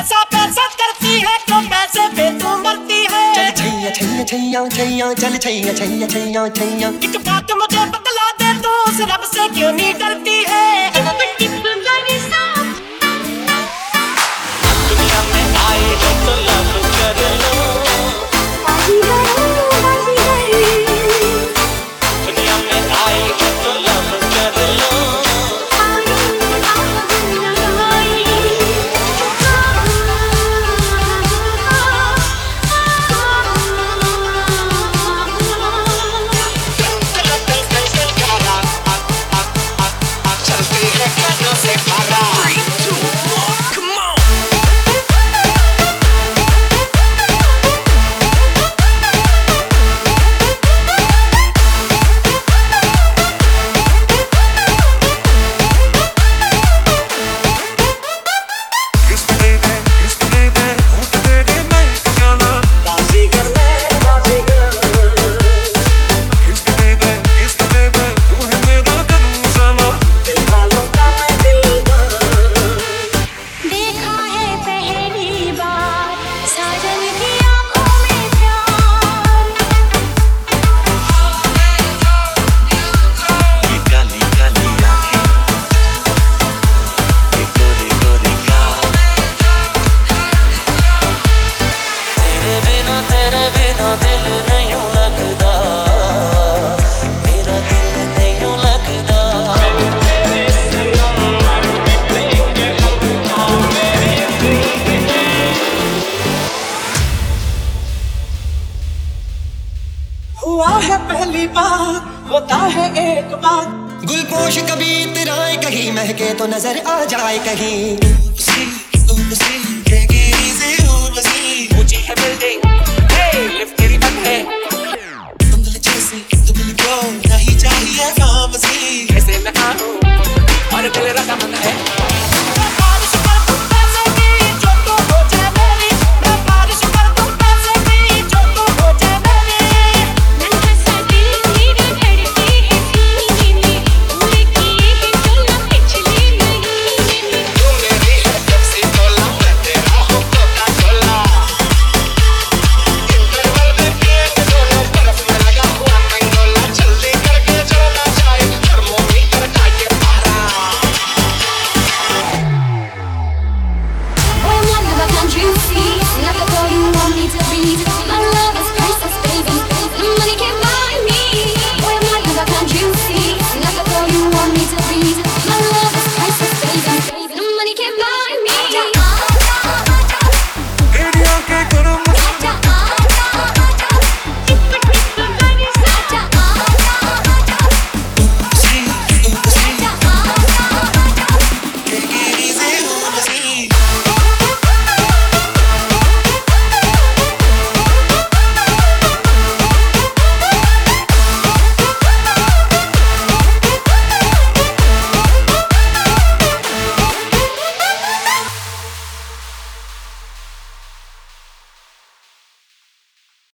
पैसा पैसा करती है, क्यों पैसे पे तू मरती है। चल छैया छैया छैया छैया, चल छैया छैया छैया छैया। एक बात मुझे बतला दे, तू उस रब से क्यों नहीं डरती है। दुनिया में आए हो तो लव कर लो, दुनिया में आए हो तो लव कर लो। हुआ है पहली बार, होता है एक बार। गुलपोश कभी इतराए कहीं महके तो नजर आ जाए कहीं।